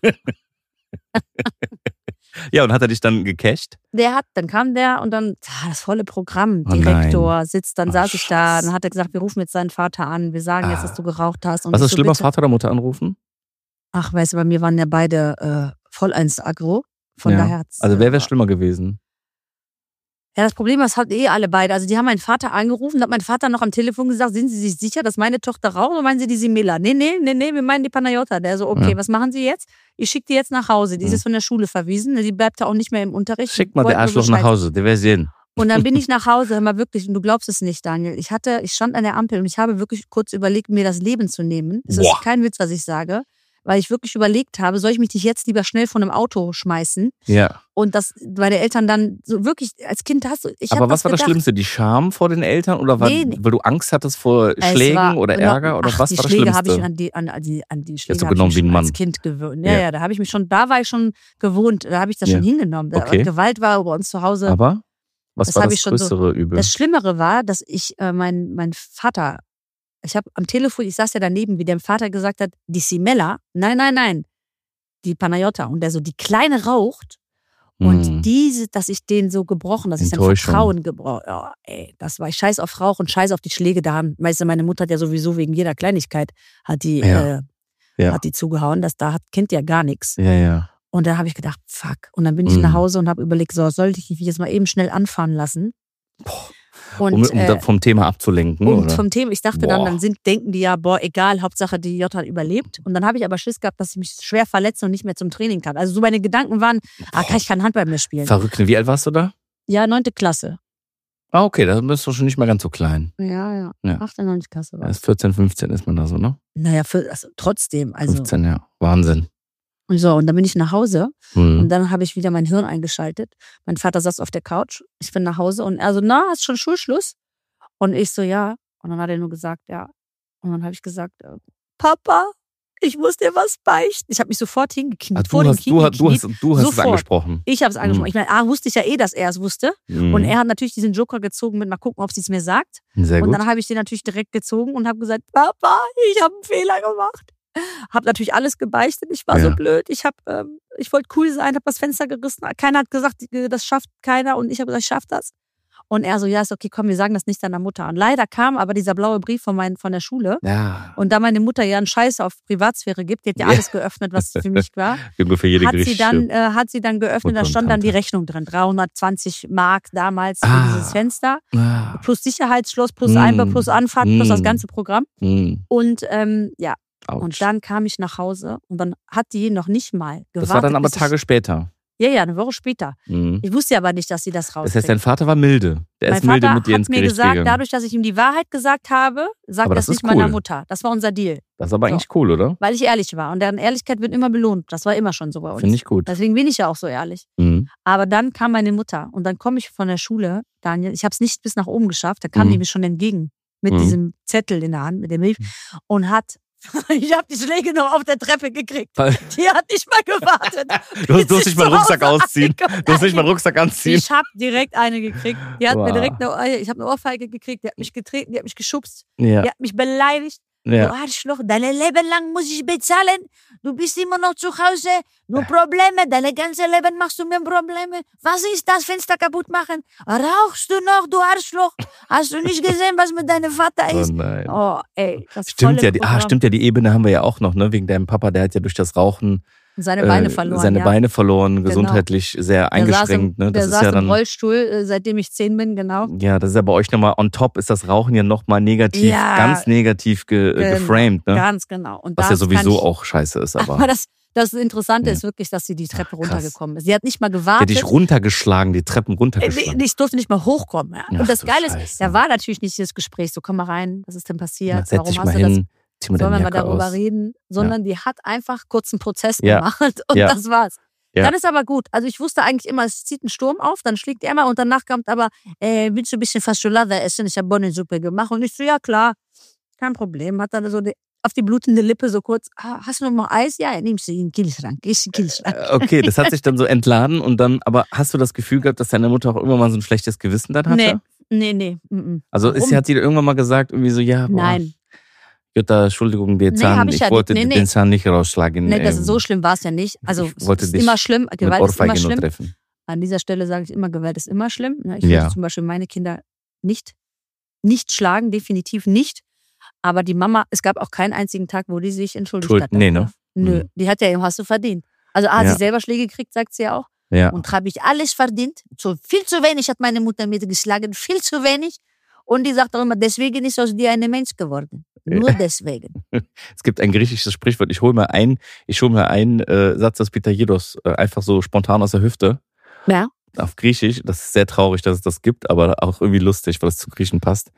Ja, und hat er dich dann gecasht? Der hat, dann kam der und dann, ah, das volle Programm, Oh Direktor sitzt, dann Ach, saß ich da, Scheiße. dann hat er gesagt, wir rufen jetzt seinen Vater an, wir sagen jetzt, Ah. dass du geraucht hast. Und Was ich ist so, schlimmer, bitte- Vater oder Mutter anrufen? Ach, weißt du, bei mir waren ja beide äh, voll eins aggro. Von Ja. daher hat's, Also wer wäre äh, schlimmer gewesen? Ja, das Problem ist, hat eh alle beide. Also die haben meinen Vater angerufen, da hat mein Vater noch am Telefon gesagt, sind Sie sich sicher, dass meine Tochter raucht oder meinen Sie die Simila? Nee, nee, nee, nee, wir meinen die Panayota. Der so, okay, Ja. was machen Sie jetzt? Ich schicke die jetzt nach Hause. Die ist Mhm. jetzt von der Schule verwiesen, die bleibt da auch nicht mehr im Unterricht. Schick mal Wollten der nur Arschloch Bescheid nach Hause, der wäre sehen. Und dann bin ich nach Hause, hör mal wirklich, und du glaubst es nicht, Daniel. Ich hatte, ich stand an der Ampel und ich habe wirklich kurz überlegt, mir das Leben zu nehmen. Es Boah. ist kein Witz, was ich sage. Weil ich wirklich überlegt habe, soll ich mich nicht jetzt lieber schnell von einem Auto schmeißen? Ja. Und das, meine Eltern dann so wirklich, als Kind hast du, ich hab Aber was war das gedacht. Schlimmste? Die Scham vor den Eltern oder weil, Nee, nee. weil du Angst hattest vor Es Schlägen war- oder genau, Ärger oder ach, was die war das Schläge Schlimmste? habe ich an die, an, an die, an die Schläge so habe ich genommen mich wie ein schon Mann. als Kind gewöhnt. Ja, Ja. ja, da habe ich mich schon, da war ich schon gewohnt, da habe ich das Ja. schon hingenommen. Da, Okay. Gewalt war bei uns zu Hause. Aber was Das war hab das ich schon so- größere Übel? Das Schlimmere war, dass ich äh, mein, mein Vater, ich habe am Telefon, ich saß ja daneben, wie der Vater gesagt hat, die Simela, nein, nein, nein, die Panayota. Und der so, die Kleine raucht. Und Hm. diese, dass ich den so gebrochen, dass ich sein Enttäuschung. Vertrauen gebrochen, ja, ey, das war ich scheiß auf Rauch und scheiß auf die Schläge da haben. Weißt du, meine Mutter hat ja sowieso wegen jeder Kleinigkeit, hat die, Ja. äh, Ja. hat die zugehauen, das, da hat Kind ja gar nichts. Ja, ja. Und da habe ich gedacht, fuck. Und dann bin ich Mhm. nach Hause und habe überlegt, so, sollte ich mich jetzt mal eben schnell anfahren lassen? Und, Um, um äh, da vom Thema abzulenken, und oder? vom Thema, ich dachte dann, Boah. dann sind, denken die ja, boah, egal, Hauptsache die J hat überlebt. Und dann habe ich aber Schiss gehabt, dass ich mich schwer verletze und nicht mehr zum Training kann. Also so meine Gedanken waren, ah, kann ich kein Handball mehr spielen. Verrückt. Wie alt warst du da? Ja, neunte Klasse. Ah, okay, da bist du schon nicht mehr ganz so klein. Ja, ja. Ja. achte, neunte Klasse war Erst vierzehn, fünfzehn ist man da so, ne? Naja, für, also trotzdem. Also, fünfzehn, ja. Wahnsinn. So, und dann bin ich nach Hause Hm. und dann habe ich wieder mein Hirn eingeschaltet. Mein Vater saß auf der Couch, ich bin nach Hause und er so, na, hast schon Schulschluss? Und ich so, ja. Und dann hat er nur gesagt, ja. Und dann habe ich gesagt, äh, Papa, ich muss dir was beichten. Ich habe mich sofort hingekniet, Ah, vor du, dem hast, du, hast, du hast, gekniet. du hast es Sofort. angesprochen. Ich habe es angesprochen. Hm. Ich meine, ah, wusste ich ja eh, dass er es wusste. Hm. Und er hat natürlich diesen Joker gezogen mit, mal gucken, ob sie es mir sagt. Sehr Und gut. dann habe ich den natürlich direkt gezogen und habe gesagt, Papa, ich habe einen Fehler gemacht. Habe natürlich alles gebeichtet. Ich war Ja. so blöd. Ich habe, ähm, ich wollte cool sein, habe das Fenster gerissen. Keiner hat gesagt, das schafft keiner. Und ich habe gesagt, ich schaff das. Und er so, ja, ist okay, komm, wir sagen das nicht deiner Mutter. Und leider kam aber dieser blaue Brief von, mein, von der Schule. Ja. Und da meine Mutter ja einen Scheiß auf Privatsphäre gibt, die hat ja Ja. alles geöffnet, was für mich war, Ungefähr jede hat sie, Gerichte. dann, äh, hat sie dann geöffnet, da Mutter und stand dann die Tante. Rechnung drin. dreihundertzwanzig Mark damals für Ah. dieses Fenster. Ah. Plus Sicherheitsschloss, plus Mm. Einbau, plus Anfahrt, plus das Mm. ganze Programm. Hm. Und ähm, ja, Autsch. und dann kam ich nach Hause und dann hat die noch nicht mal gewartet. Das war dann aber bis Tage ich, später. Ja, ja, eine Woche später. Hm. Ich wusste aber nicht, dass sie das Das rauskriegt. heißt, dein Vater war milde. Der Mein ist milde Vater mit dir hat ins mir Gericht gesagt, gegangen. dadurch, dass ich ihm die Wahrheit gesagt habe, sagt Aber das das nicht ist meiner cool. Mutter. Das war unser Deal. Das ist aber So. eigentlich cool, oder? Weil ich ehrlich war. Und deren Ehrlichkeit wird immer belohnt. Das war immer schon so bei uns. Finde ich gut. Deswegen bin ich ja auch so ehrlich. Mhm. Aber dann kam meine Mutter und dann komme ich von der Schule, Daniel, ich habe es nicht bis nach oben geschafft, da kam Mhm. die mir schon entgegen mit Mhm. diesem Zettel in der Hand, mit dem Brief und hat, ich habe die Schläge noch auf der Treppe gekriegt. Die hat nicht mal gewartet. Du hast, du bis hast ich nicht mal zu den Rucksack Hause ausziehen. angekommen Du hast nicht mal den bin. Rucksack anziehen. Ich habe direkt eine gekriegt. Die hat Wow. mir direkt eine, ich habe eine Ohrfeige gekriegt, die hat mich getreten, die hat mich geschubst, Ja. die hat mich beleidigt. Ja. Du Arschloch, dein Leben lang muss ich bezahlen. Du bist immer noch zu Hause. Nur Probleme, dein ganzes Leben machst du mir Probleme. Was ist das, Fenster kaputt machen? Rauchst du noch, du Arschloch? Hast du nicht gesehen, was mit deinem Vater Oh ist? nein. Oh, ey, das Stimmt volle ja, die, ah, Programm. stimmt ja, die Ebene haben wir ja auch noch, ne? Wegen deinem Papa, der hat ja durch das Rauchen Seine Beine äh, verloren. seine ja. Beine verloren, Genau. gesundheitlich sehr Der saß im, eingeschränkt. Ne? Das der ist saß ja im dann, Rollstuhl, äh, seitdem ich zehn bin, genau. ja, das ist ja bei euch nochmal on top, ist das Rauchen ja nochmal negativ, Ja. ganz negativ ge, Genau. geframed, ne? Ganz genau. Und Was ja das kann sowieso ich, auch scheiße ist, aber. Aber das, das Interessante Ja. ist wirklich, dass sie die Treppe Ach, krass. runtergekommen ist. Sie hat nicht mal Der hat gewartet. dich runtergeschlagen, die Treppen Äh, runtergeschlagen. Ich durfte nicht mal hochkommen. Ja. Ach Und das du Geile ist, Scheiße. da war natürlich nicht dieses Gespräch, so komm mal rein, was ist denn Na, passiert? setz Warum dich hast mal du das? hin, zieh mal Sollen deine wir mal Jacke darüber aus. reden? Sondern die hat einfach kurz einen Prozess Ja. gemacht und Ja. das war's. Ja. Dann ist aber gut. Also ich wusste eigentlich immer, es zieht ein Sturm auf, dann schlägt er mal und danach kommt aber, äh, willst du ein bisschen Fasolada essen? Ich habe Bohnensuppe gemacht und ich so, ja klar, kein Problem. Hat dann so die, auf die blutende Lippe so kurz, ah, hast du noch mal Eis? Ja, nimmst du in den Kühlschrank, gehst in den Kühlschrank. Äh, Okay, das hat sich dann so entladen und dann, aber hast du das Gefühl gehabt, dass deine Mutter auch irgendwann mal so ein schlechtes Gewissen dann hatte? Nee, nee, nee. Mm-mm. Also ist, Warum? sie, hat sie dir irgendwann mal gesagt, irgendwie so, ja, boah, Nein, Jutta, Entschuldigung, den Nee, Zahn, hab ich ich, ja wollte nicht. Nee, den nee. Zahn nicht rausschlagen. nee das, ähm, so schlimm war es ja nicht. Also ich wollte es ist dich immer schlimm, mit Gewalt ist immer Ohrfeige nur schlimm. treffen. An dieser Stelle sage ich immer, Gewalt ist immer schlimm. Ich Ja. würde zum Beispiel meine Kinder nicht, nicht schlagen, definitiv nicht. Aber die Mama, es gab auch keinen einzigen Tag, wo die sich entschuldigt Schuld- hat. nee, dafür. ne? Nö, Mhm. die hat ja, hast du verdient. Also A, hat Ja. sie selber Schläge gekriegt, sagt sie ja auch. Ja. Und habe ich alles verdient. So viel zu wenig hat meine Mutter mir geschlagen, viel zu wenig. Und die sagt auch immer, deswegen ist aus dir ein Mensch geworden. Nur deswegen. Es gibt ein griechisches Sprichwort, ich hole mir ein, ich hole mir einen äh, Satz des Pitajedos äh, einfach so spontan aus der Hüfte. Ja. Auf Griechisch, das ist sehr traurig, dass es das gibt, aber auch irgendwie lustig, weil es zu Griechen passt.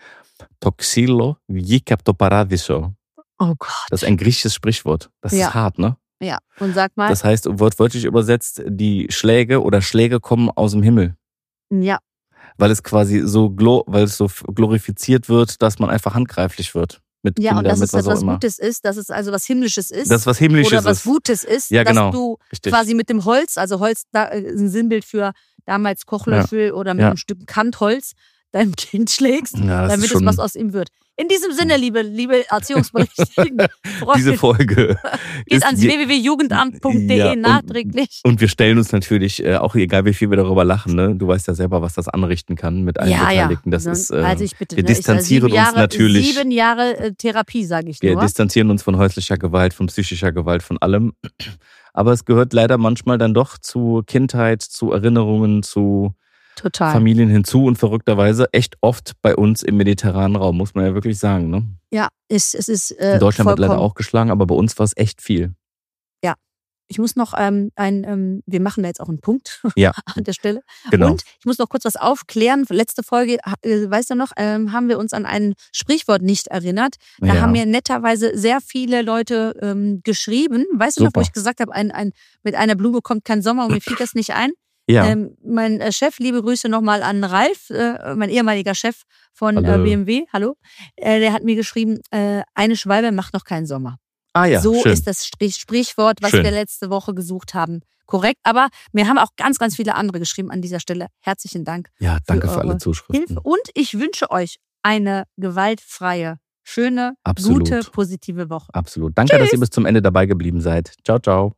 Toxilo βγήκε από το παράδεισο. Oh Gott. Das ist ein griechisches Sprichwort. Das Ja. ist hart, ne? Ja. Und sag mal, Das heißt, wortwörtlich übersetzt, die Schläge oder Schläge kommen aus dem Himmel. ja. Weil es quasi so, glo weil es so glorifiziert wird, dass man einfach handgreiflich wird. Mit Ja, und Kindern, dass mit es was auch etwas immer. Gutes ist, dass es also was Himmlisches ist. Das ist was Himmlisches oder was ist. Gutes ist, Ja, dass genau. du Richtig. quasi mit dem Holz, also Holz da, äh, ist ein Sinnbild für damals Kochlöffel oder mit Ja. einem Stück Kantholz deinem Kind schlägst, Ja, das damit ist schon es was aus ihm wird. In diesem Sinne, liebe, liebe Erziehungsberechtigten, Freunde, diese Folge. geht ist ans die- w w w punkt jugendamt punkt de Ja, und- nachträglich. Und wir stellen uns natürlich, äh, auch egal wie viel wir darüber lachen, ne? Du weißt ja selber, was das anrichten kann mit allen Ja, ja. Beteiligten. Das ist, äh, also ich bitte, wir ne, ich sag, distanzieren sieben uns Jahre, natürlich. Sieben Jahre äh, Therapie, sage ich Wir nur. distanzieren uns von häuslicher Gewalt, von psychischer Gewalt, von allem. Aber es gehört leider manchmal dann doch zu Kindheit, zu Erinnerungen, zu Total. Familien hinzu und verrückterweise echt oft bei uns im mediterranen Raum, muss man ja wirklich sagen. Ne? Ja, es, es ist äh, In Deutschland wird leider vollkommen- auch geschlagen, aber bei uns war es echt viel. ich muss noch ähm, ein, ähm, wir machen da jetzt auch einen Punkt ja. an der Stelle. Genau. Und ich muss noch kurz was aufklären. Letzte Folge, äh, weißt du noch, ähm, haben wir uns an ein Sprichwort nicht erinnert. Da ja. haben mir netterweise sehr viele Leute ähm, geschrieben. Weißt du Super. noch, wo ich gesagt habe, ein, ein, mit einer Blume kommt kein Sommer und mir fiel das nicht ein? Ja. Ähm, mein äh, Chef, liebe Grüße nochmal an Ralf, äh, mein ehemaliger Chef von äh, B M W, hallo, äh, der hat mir geschrieben, äh, eine Schwalbe macht noch keinen Sommer. Ah ja, so schön. ist das Sprichwort, was schön. wir letzte Woche gesucht haben, korrekt. Aber mir haben auch ganz, ganz viele andere geschrieben an dieser Stelle. Herzlichen Dank. Ja, danke für, für alle Zuschriften. Hilfe. Und ich wünsche euch eine gewaltfreie, schöne, Absolut. gute, positive Woche. Absolut. Danke, Tschüss. dass ihr bis zum Ende dabei geblieben seid. Ciao, ciao.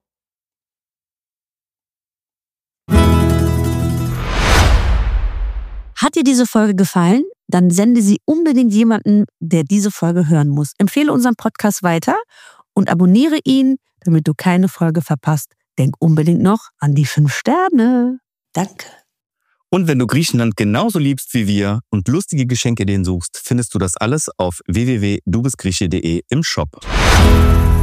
Hat dir diese Folge gefallen? Dann sende sie unbedingt jemanden, der diese Folge hören muss. Empfehle unseren Podcast weiter und abonniere ihn, damit du keine Folge verpasst. Denk unbedingt noch an die fünf Sterne. Danke. Und wenn du Griechenland genauso liebst wie wir und lustige Geschenke denen suchst, findest du das alles auf w w w punkt du bist grieche punkt de im Shop.